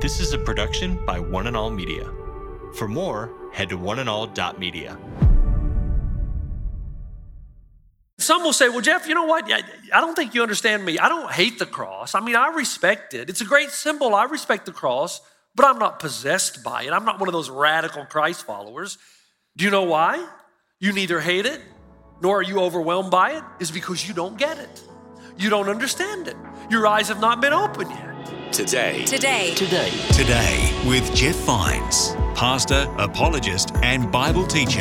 This is a production by One and All Media. For more, head to oneandall.media. Some will say, well, Jeff, you know what? I don't think you understand me. I don't hate the cross. I mean, I respect it. It's a great symbol. I respect the cross, but I'm not possessed by it. I'm not one of those radical Christ followers. Do you know why? You neither hate it, nor are you overwhelmed by it. It's because you don't get it. You don't understand it. Your eyes have not been opened yet. Today with Jeff Vines, pastor, apologist, and Bible teacher.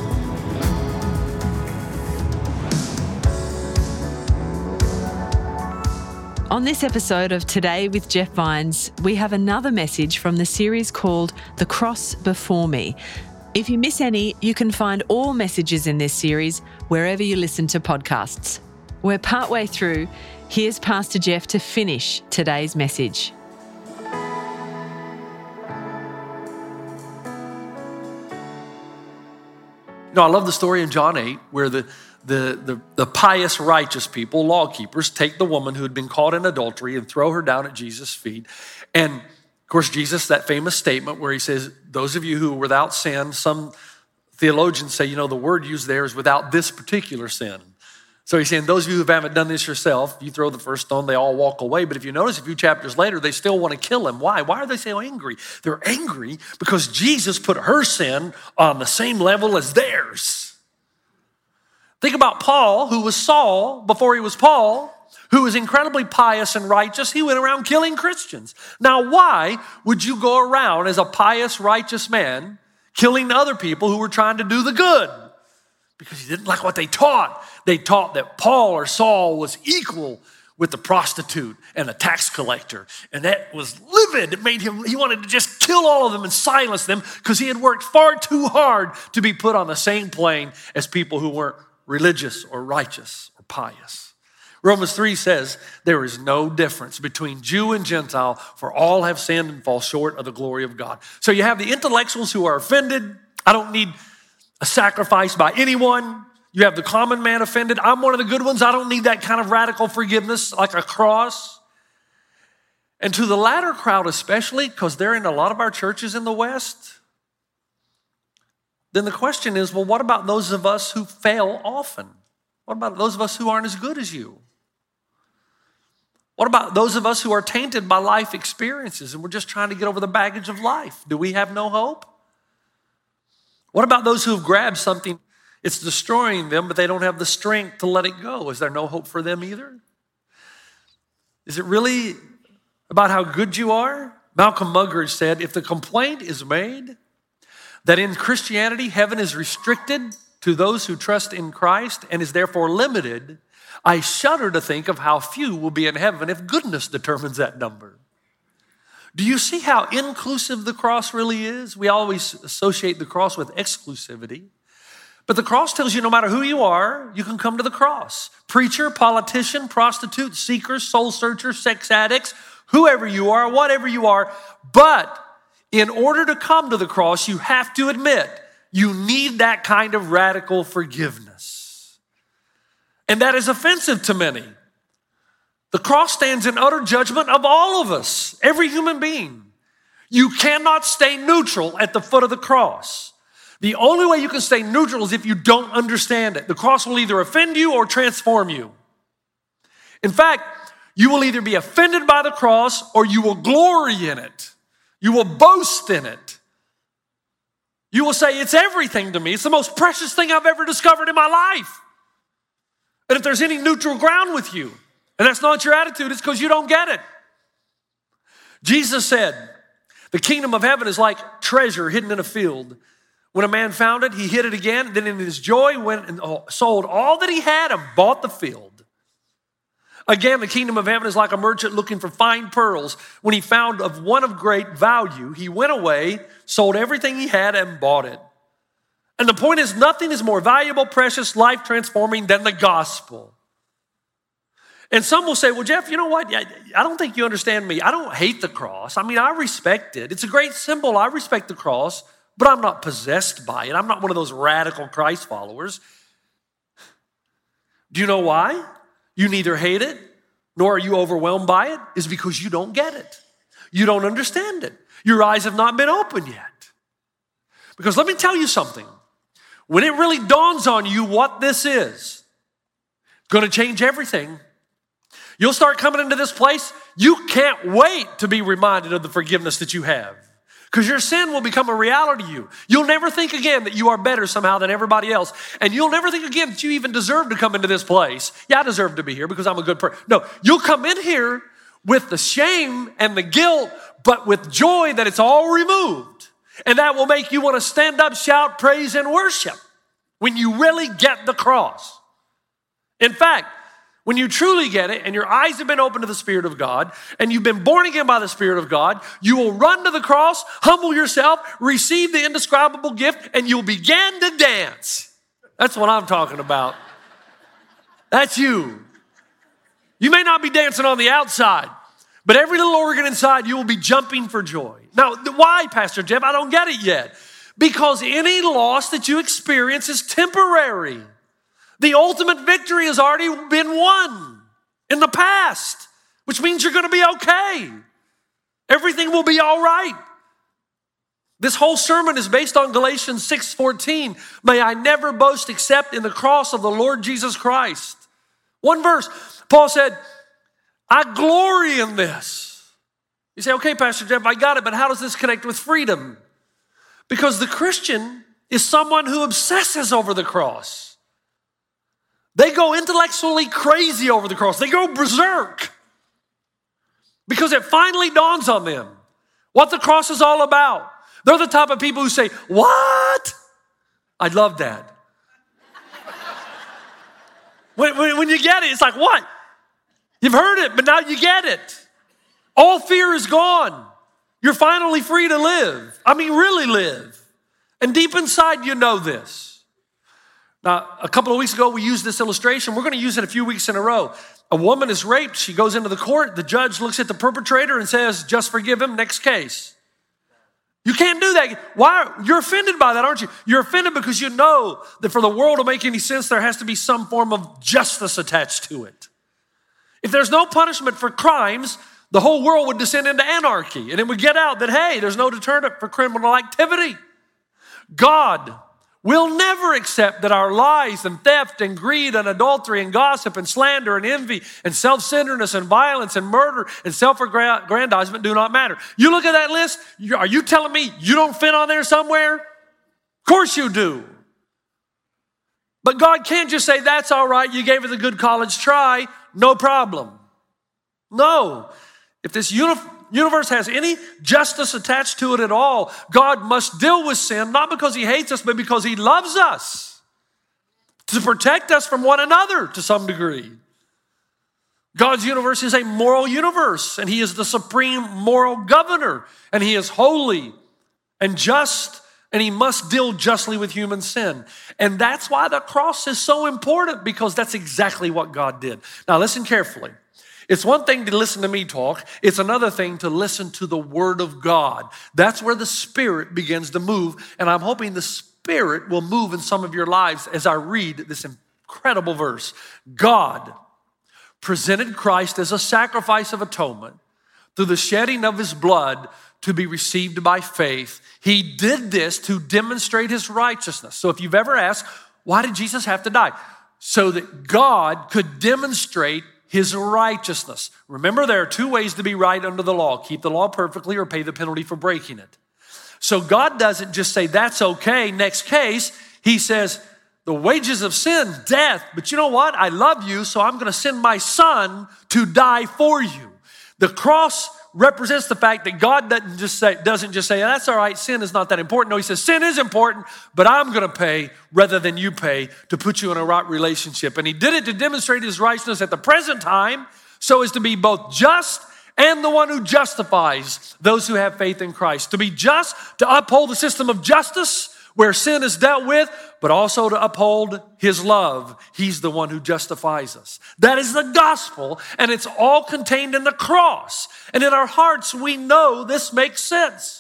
On this episode of Today with Jeff Vines, we have another message from the series called The Cross Before Me. If you miss any, you can find all messages in this series wherever you listen to podcasts. We're partway through. Here's Pastor Jeff to finish today's message. You know, I love the story in John 8 where the pious, righteous people, law keepers, take the woman who had been caught in adultery and throw her down at Jesus' feet. And of course, Jesus, that famous statement where he says, those of you who are without sin, some theologians say, you know, the word used there is without this particular sin. So he's saying, those of you who haven't done this yourself, you throw the first stone, they all walk away. But if you notice a few chapters later, they still want to kill him. Why? Why are they so angry? They're angry because Jesus put her sin on the same level as theirs. Think about Paul, who was Saul before he was Paul, who was incredibly pious and righteous. He went around killing Christians. Now, why would you go around as a pious, righteous man killing other people who were trying to do the good? Because he didn't like what they taught. They taught that Paul or Saul was equal with the prostitute and the tax collector. And that was livid. It made him, he wanted to just kill all of them and silence them because he had worked far too hard to be put on the same plane as people who weren't religious or righteous or pious. Romans 3 says there is no difference between Jew and Gentile, for all have sinned and fall short of the glory of God. So you have the intellectuals who are offended. I don't need a sacrifice by anyone. You have the common man offended. I'm one of the good ones. I don't need that kind of radical forgiveness like a cross. And to the latter crowd especially, because they're in a lot of our churches in the West, then the question is, well, what about those of us who fail often? What about those of us who aren't as good as you? What about those of us who are tainted by life experiences and we're just trying to get over the baggage of life? Do we have no hope? What about those who have grabbed something? It's destroying them, but they don't have the strength to let it go. Is there no hope for them either? Is it really about how good you are? Malcolm Muggeridge said, if the complaint is made that in Christianity, heaven is restricted to those who trust in Christ and is therefore limited, I shudder to think of how few will be in heaven if goodness determines that number. Do you see how inclusive the cross really is? We always associate the cross with exclusivity. But the cross tells you no matter who you are, you can come to the cross. Preacher, politician, prostitute, seeker, soul searcher, sex addicts, whoever you are, whatever you are. But in order to come to the cross, you have to admit you need that kind of radical forgiveness. And that is offensive to many. The cross stands in utter judgment of all of us, every human being. You cannot stay neutral at the foot of the cross. The only way you can stay neutral is if you don't understand it. The cross will either offend you or transform you. In fact, you will either be offended by the cross or you will glory in it. You will boast in it. You will say, it's everything to me. It's the most precious thing I've ever discovered in my life. And if there's any neutral ground with you, and that's not your attitude, it's because you don't get it. Jesus said, the kingdom of heaven is like treasure hidden in a field. When a man found it, he hid it again. Then in his joy went and sold all that he had and bought the field. Again, the kingdom of heaven is like a merchant looking for fine pearls. When he found of one of great value, he went away, sold everything he had and bought it. And the point is, nothing is more valuable, precious, life-transforming than the gospel. And some will say, well, Jeff, you know what? I don't think you understand me. I don't hate the cross. I mean, I respect it. It's a great symbol. I respect the cross, but I'm not possessed by it. I'm not one of those radical Christ followers. Do you know why? You neither hate it, nor are you overwhelmed by it, is because you don't get it. You don't understand it. Your eyes have not been opened yet. Because let me tell you something. When it really dawns on you what this is, it's going to change everything. You'll start coming into this place. You can't wait to be reminded of the forgiveness that you have. Because your sin will become a reality to you. You'll never think again that you are better somehow than everybody else. And you'll never think again that you even deserve to come into this place. Yeah, I deserve to be here because I'm a good person. No, you'll come in here with the shame and the guilt, but with joy that it's all removed. And that will make you want to stand up, shout, praise, and worship when you really get the cross. In fact, when you truly get it and your eyes have been opened to the Spirit of God and you've been born again by the Spirit of God, you will run to the cross, humble yourself, receive the indescribable gift, and you'll begin to dance. That's what I'm talking about. That's you. You may not be dancing on the outside, but every little organ inside you will be jumping for joy. Now, why, Pastor Jeff? I don't get it yet. Because any loss that you experience is temporary. The ultimate victory has already been won in the past, which means you're going to be okay. Everything will be all right. This whole sermon is based on Galatians 6:14. May I never boast except in the cross of the Lord Jesus Christ. One verse, Paul said, I glory in this. You say, okay, Pastor Jeff, I got it, but how does this connect with freedom? Because the Christian is someone who obsesses over the cross. They go intellectually crazy over the cross. They go berserk because it finally dawns on them what the cross is all about. They're the type of people who say, what? I love that. When you get it, it's like, what? You've heard it, but now you get it. All fear is gone. You're finally free to live. I mean, really live. And deep inside, you know this. Now, a couple of weeks ago, we used this illustration. We're going to use it a few weeks in a row. A woman is raped. She goes into the court. The judge looks at the perpetrator and says, just forgive him, next case. You can't do that. Why? You're offended by that, aren't you? You're offended because you know that for the world to make any sense, there has to be some form of justice attached to it. If there's no punishment for crimes, the whole world would descend into anarchy. And it would get out that, hey, there's no deterrent for criminal activity. God will never accept that our lies and theft and greed and adultery and gossip and slander and envy and self-centeredness and violence and murder and self-aggrandizement do not matter. You look at that list, are you telling me you don't fit on there somewhere? Of course you do. But God can't just say, that's all right, you gave it a good college try, no problem. No. If this universe has any justice attached to it at all, God must deal with sin, not because he hates us, but because he loves us, to protect us from one another to some degree. God's universe is a moral universe, and he is the supreme moral governor, and he is holy and just, and he must deal justly with human sin. And that's why the cross is so important, because that's exactly what God did. Now listen carefully. It's one thing to listen to me talk. It's another thing to listen to the Word of God. That's where the Spirit begins to move. And I'm hoping the Spirit will move in some of your lives as I read this incredible verse. God presented Christ as a sacrifice of atonement through the shedding of his blood to be received by faith. He did this to demonstrate his righteousness. So if you've ever asked, why did Jesus have to die? So that God could demonstrate his righteousness. Remember, there are two ways to be right under the law. Keep the law perfectly or pay the penalty for breaking it. So God doesn't just say, that's okay, next case. He says, the wages of sin, death. But you know what? I love you, so I'm going to send my son to die for you. The cross represents the fact that God doesn't just say, that's all right, sin is not that important. No, he says, sin is important, but I'm going to pay rather than you pay to put you in a right relationship. And he did it to demonstrate his righteousness at the present time so as to be both just and the one who justifies those who have faith in Christ. To be just, to uphold the system of justice where sin is dealt with, but also to uphold his love. He's the one who justifies us. That is the gospel, and it's all contained in the cross. And in our hearts, we know this makes sense.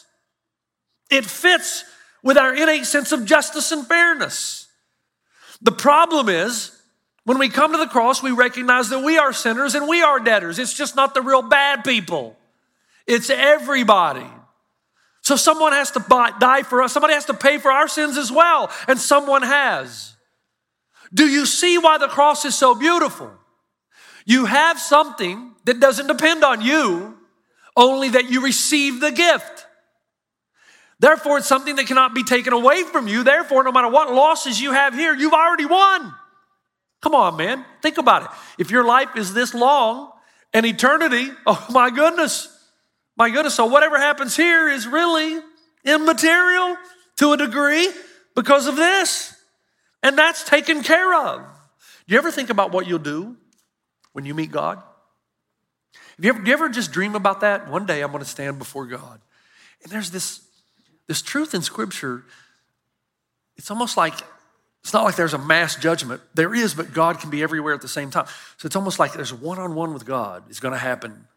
It fits with our innate sense of justice and fairness. The problem is, when we come to the cross, we recognize that we are sinners and we are debtors. It's just not the real bad people. It's everybody. So someone has to die for us. Somebody has to pay for our sins as well. And someone has. Do you see why the cross is so beautiful? You have something that doesn't depend on you, only that you receive the gift. Therefore, it's something that cannot be taken away from you. Therefore, no matter what losses you have here, you've already won. Come on, man. Think about it. If your life is this long and eternity, oh my goodness. My goodness. So whatever happens here is really immaterial to a degree because of this. And that's taken care of. Do you ever think about what you'll do when you meet God? Do you ever just dream about that? One day I'm going to stand before God. And there's this truth in Scripture. It's almost like, it's not like there's a mass judgment. There is, but God can be everywhere at the same time. So it's almost like there's a one-on-one with God is going to happen.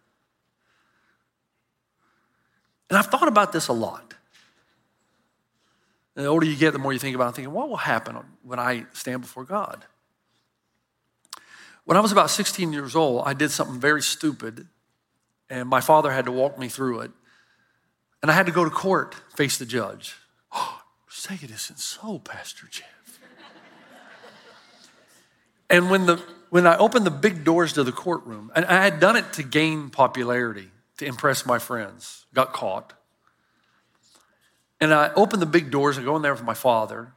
And I've thought about this a lot. And the older you get, the more you think about it. I'm thinking, what will happen when I stand before God? When I was about 16 years old, I did something very stupid, and my father had to walk me through it. And I had to go to court, face the judge. Oh, say it isn't so, Pastor Jeff. And when I opened the big doors to the courtroom, and I had done it to gain popularity, to impress my friends, got caught. And I opened the big doors, I go in there with my father.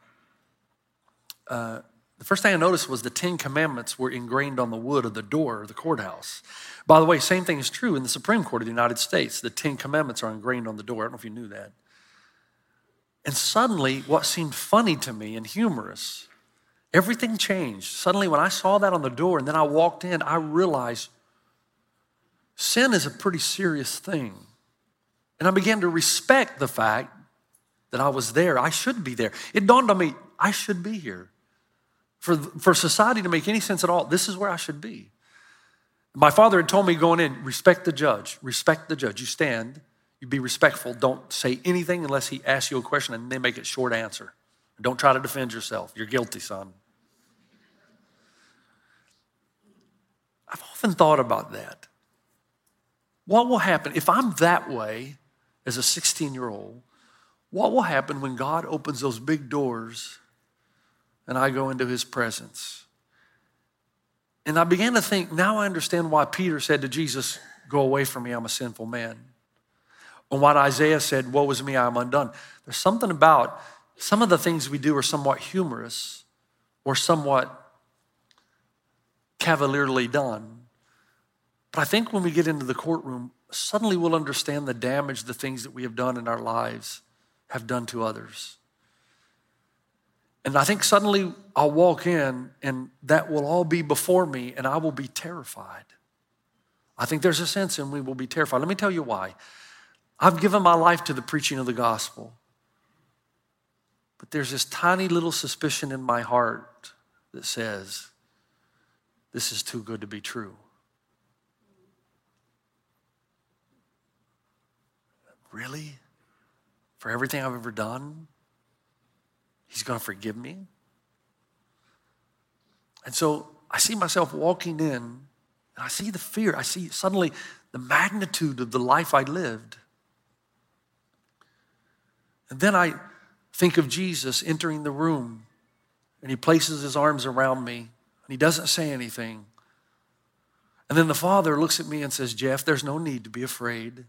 The first thing I noticed was the 10 Commandments were ingrained on the wood of the door of the courthouse. By the way, same thing is true in the Supreme Court of the United States. The 10 Commandments are ingrained on the door. I don't know if you knew that. And suddenly, what seemed funny to me and humorous, everything changed. Suddenly, when I saw that on the door and then I walked in, I realized sin is a pretty serious thing. And I began to respect the fact that I was there. I should be there. It dawned on me, I should be here. For society to make any sense at all, this is where I should be. My father had told me going in, respect the judge. Respect the judge. You stand, you be respectful. Don't say anything unless he asks you a question and then make it short answer. Don't try to defend yourself. You're guilty, son. I've often thought about that. What will happen if I'm that way as a 16-year-old? What will happen when God opens those big doors and I go into his presence? And I began to think, now I understand why Peter said to Jesus, go away from me, I'm a sinful man. And what Isaiah said, woe is me, I am undone. There's something about some of the things we do are somewhat humorous or somewhat cavalierly done. But I think when we get into the courtroom, suddenly we'll understand the damage the things that we have done in our lives have done to others. And I think suddenly I'll walk in and that will all be before me and I will be terrified. I think there's a sense in we will be terrified. Let me tell you why. I've given my life to the preaching of the gospel. But there's this tiny little suspicion in my heart that says, this is too good to be true. Really? For everything I've ever done? He's going to forgive me? And so I see myself walking in, and I see the fear. I see suddenly the magnitude of the life I lived. And then I think of Jesus entering the room, and he places his arms around me, and he doesn't say anything. And then the Father looks at me and says, Jeff, there's no need to be afraid.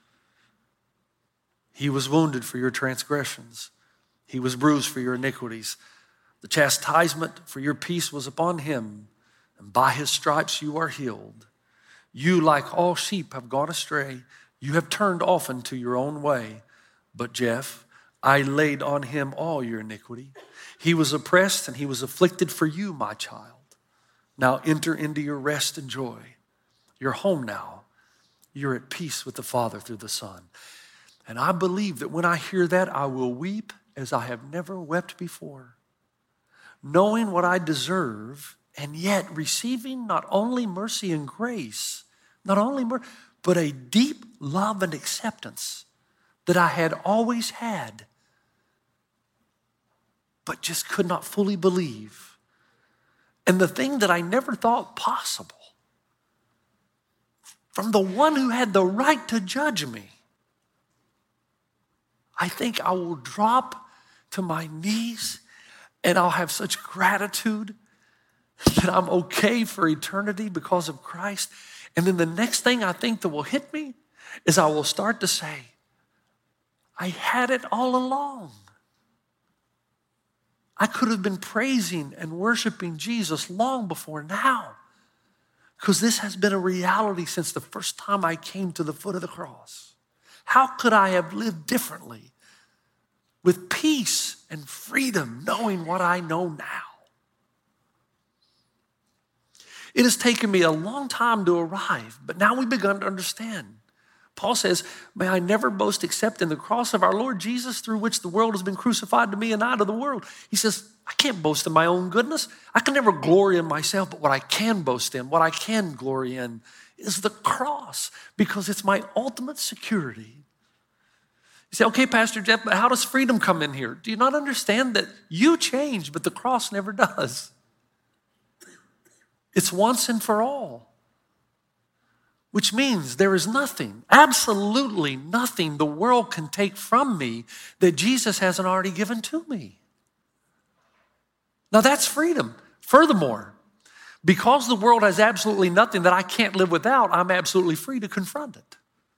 He was wounded for your transgressions. He was bruised for your iniquities. The chastisement for your peace was upon him, and by his stripes you are healed. You, like all sheep, have gone astray. You have turned often to your own way. But Jeff, I laid on him all your iniquity. He was oppressed and he was afflicted for you, my child. Now enter into your rest and joy. You're home now. You're at peace with the Father through the Son. And I believe that when I hear that, I will weep as I have never wept before, knowing what I deserve and yet receiving not only mercy and grace, but a deep love and acceptance that I had always had, but just could not fully believe. And the thing that I never thought possible, from the one who had the right to judge me, I think I will drop to my knees and I'll have such gratitude that I'm okay for eternity because of Christ. And then the next thing I think that will hit me is I will start to say, I had it all along. I could have been praising and worshiping Jesus long before now, because this has been a reality since the first time I came to the foot of the cross. How could I have lived differently with peace and freedom, knowing what I know now? It has taken me a long time to arrive, but now we've begun to understand. Paul says, may I never boast except in the cross of our Lord Jesus, through which the world has been crucified to me and I to the world. He says, I can't boast in my own goodness. I can never glory in myself, but what I can boast in, what I can glory in, is the cross, because it's my ultimate security. You say, okay, Pastor Jeff, but how does freedom come in here? Do you not understand that you change, but the cross never does? It's once and for all, which means there is nothing, absolutely nothing the world can take from me that Jesus hasn't already given to me. Now that's freedom. Furthermore, because the world has absolutely nothing that I can't live without, I'm absolutely free to confront it.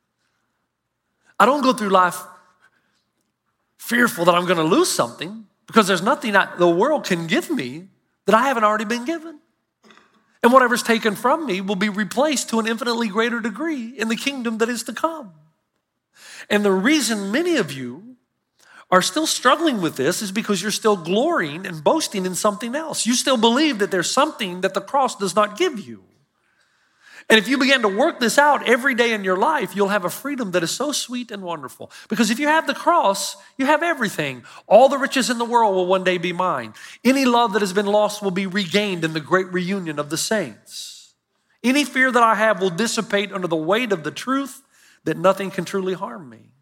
I don't go through life fearful that I'm going to lose something, because there's nothing the world can give me that I haven't already been given. And whatever's taken from me will be replaced to an infinitely greater degree in the kingdom that is to come. And the reason many of you are still struggling with this is because you're still glorying and boasting in something else. You still believe that there's something that the cross does not give you. And if you begin to work this out every day in your life, you'll have a freedom that is so sweet and wonderful. Because if you have the cross, you have everything. All the riches in the world will one day be mine. Any love that has been lost will be regained in the great reunion of the saints. Any fear that I have will dissipate under the weight of the truth that nothing can truly harm me.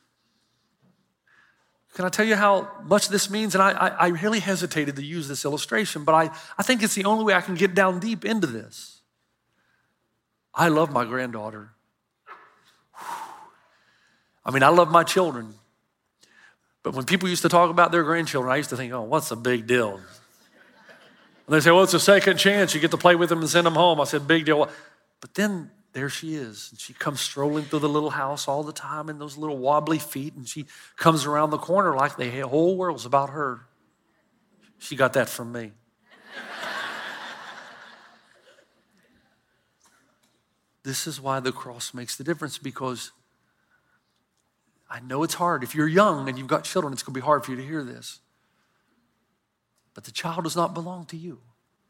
Can I tell you how much this means? And I really hesitated to use this illustration, but I think it's the only way I can get down deep into this. I love my granddaughter. I mean, I love my children. But when people used to talk about their grandchildren, I used to think, oh, what's the big deal? And they say, well, it's a second chance. You get to play with them and send them home. I said, big deal. But then there she is. And she comes strolling through the little house all the time in those little wobbly feet. And she comes around the corner like the whole world's about her. She got that from me. This is why the cross makes the difference, because I know it's hard. If you're young and you've got children, it's going to be hard for you to hear this. But the child does not belong to you.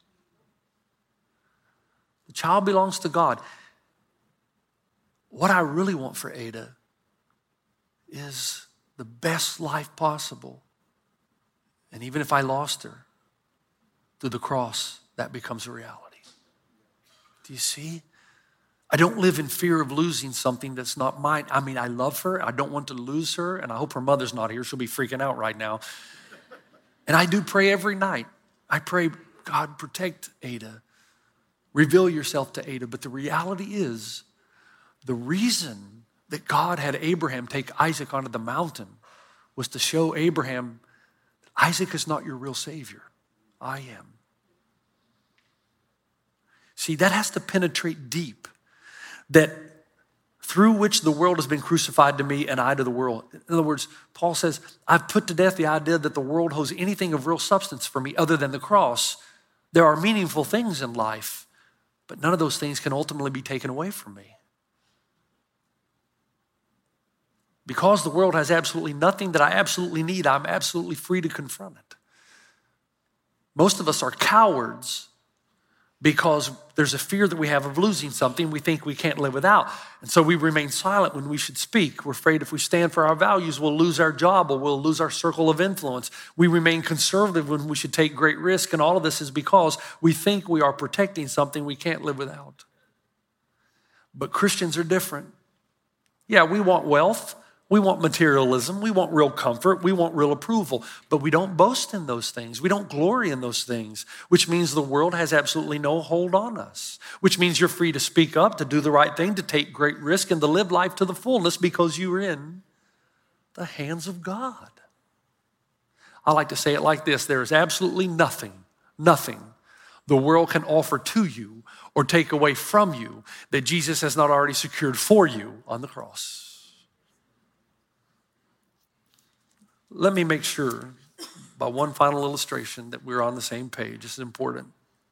The child belongs to God. What I really want for Ada is the best life possible. And even if I lost her, through the cross, that becomes a reality. Do you see? I don't live in fear of losing something that's not mine. I mean, I love her. I don't want to lose her. And I hope her mother's not here. She'll be freaking out right now. And I do pray every night. I pray, God, protect Ada. Reveal yourself to Ada. But the reality is, the reason that God had Abraham take Isaac onto the mountain was to show Abraham, Isaac is not your real savior. I am. See, that has to penetrate deep. That through which the world has been crucified to me and I to the world. In other words, Paul says, I've put to death the idea that the world holds anything of real substance for me other than the cross. There are meaningful things in life, but none of those things can ultimately be taken away from me. Because the world has absolutely nothing that I absolutely need, I'm absolutely free to confront it. Most of us are cowards because there's a fear that we have of losing something we think we can't live without. And so we remain silent when we should speak. We're afraid if we stand for our values, we'll lose our job or we'll lose our circle of influence. We remain conservative when we should take great risk. And all of this is because we think we are protecting something we can't live without. But Christians are different. Yeah, we want wealth. We want materialism. We want real comfort. We want real approval. But we don't boast in those things. We don't glory in those things, which means the world has absolutely no hold on us, which means you're free to speak up, to do the right thing, to take great risk, and to live life to the fullness because you're in the hands of God. I like to say it like this. There is absolutely nothing the world can offer to you or take away from you that Jesus has not already secured for you on the cross. Let me make sure by one final illustration that we're on the same page. This is important.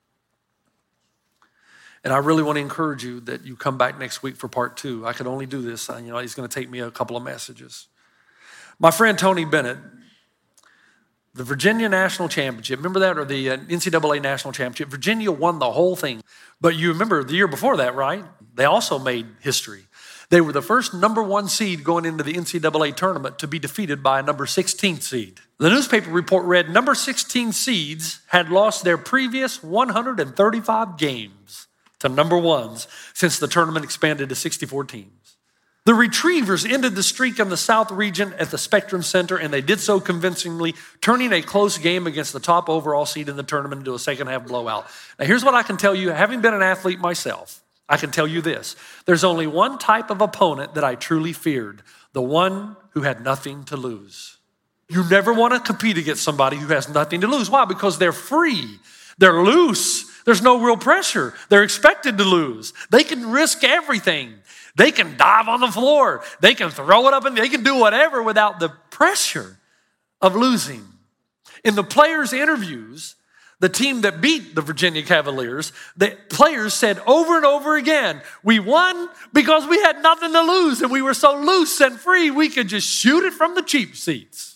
And I really want to encourage you that you come back next week for part 2. I could only do this. It's going to take me a couple of messages. My friend Tony Bennett, the Virginia National Championship, remember that? Or the NCAA National Championship. Virginia won the whole thing. But you remember the year before that, right? They also made history. They were the first number 1 seed going into the NCAA tournament to be defeated by a number 16 seed. The newspaper report read number 16 seeds had lost their previous 135 games to number 1s since the tournament expanded to 64 teams. The Retrievers ended the streak in the South region at the Spectrum Center, and they did so convincingly, turning a close game against the top overall seed in the tournament into a second-half blowout. Now, here's what I can tell you, having been an athlete myself. I can tell you this. There's only one type of opponent that I truly feared, the one who had nothing to lose. You never want to compete against somebody who has nothing to lose. Why? Because they're free. They're loose. There's no real pressure. They're expected to lose. They can risk everything. They can dive on the floor. They can throw it up and they can do whatever without the pressure of losing. In the players' interviews, the team that beat the Virginia Cavaliers, the players said over and over again, we won because we had nothing to lose and we were so loose and free we could just shoot it from the cheap seats.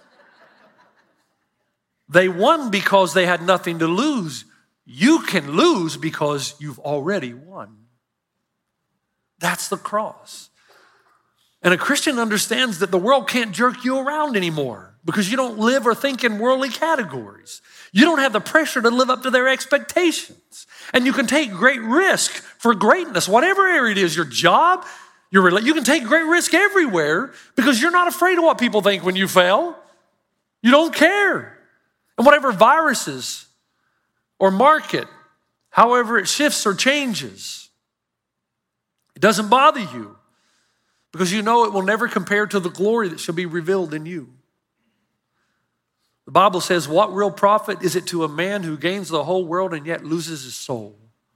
They won because they had nothing to lose. You can lose because you've already won. That's the cross. And a Christian understands that the world can't jerk you around anymore because you don't live or think in worldly categories. You don't have the pressure to live up to their expectations. And you can take great risk for greatness, whatever area it is, your job, you can take great risk everywhere because you're not afraid of what people think when you fail. You don't care. And whatever viruses or market, however it shifts or changes, it doesn't bother you because you know it will never compare to the glory that shall be revealed in you. The Bible says, what real profit is it to a man who gains the whole world and yet loses his soul?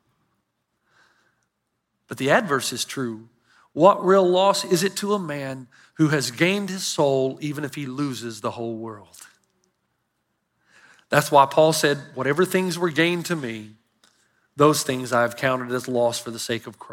But the adverse is true. What real loss is it to a man who has gained his soul even if he loses the whole world? That's why Paul said, whatever things were gained to me, those things I have counted as loss for the sake of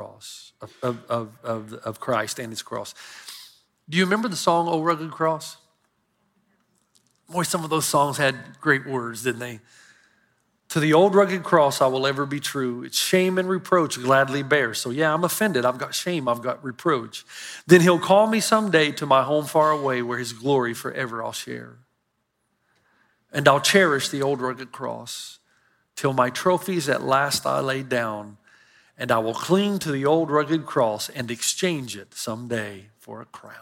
Christ and his cross. Do you remember the song, O Rugged Cross? Boy, some of those songs had great words, didn't they? To the old rugged cross I will ever be true. It's shame and reproach gladly bear. So yeah, I'm offended. I've got shame. I've got reproach. Then he'll call me someday to my home far away where his glory forever I'll share. And I'll cherish the old rugged cross till my trophies at last I lay down. And I will cling to the old rugged cross and exchange it someday for a crown.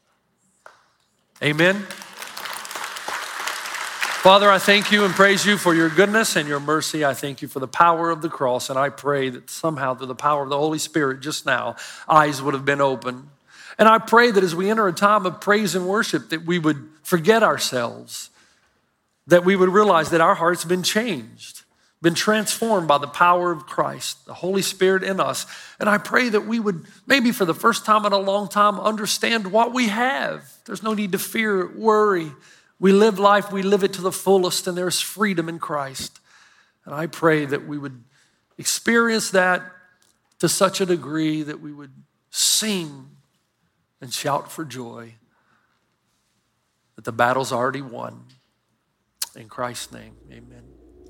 Amen. Father, I thank you and praise you for your goodness and your mercy. I thank you for the power of the cross, and I pray that somehow through the power of the Holy Spirit just now, eyes would have been opened. And I pray that as we enter a time of praise and worship, that we would forget ourselves, that we would realize that our hearts have been changed, been transformed by the power of Christ, the Holy Spirit in us. And I pray that we would, maybe for the first time in a long time, understand what we have. There's no need to fear, worry. We live life, we live it to the fullest, and there's freedom in Christ. And I pray that we would experience that to such a degree that we would sing and shout for joy that the battle's already won. In Christ's name, amen.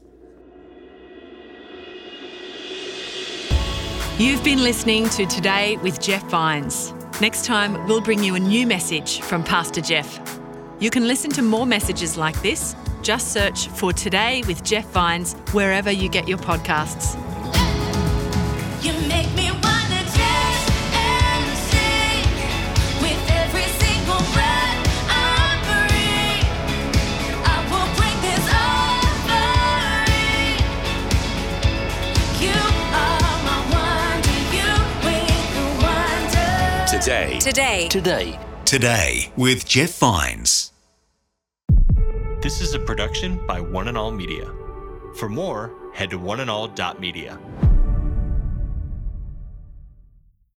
You've been listening to Today with Jeff Vines. Next time, we'll bring you a new message from Pastor Jeff. You can listen to more messages like this. Just search for Today with Jeff Vines wherever you get your podcasts. You make me wanna dance and sing with every single Today with Jeff Vines. This is a production by One and All Media. For more, head to oneandall.media.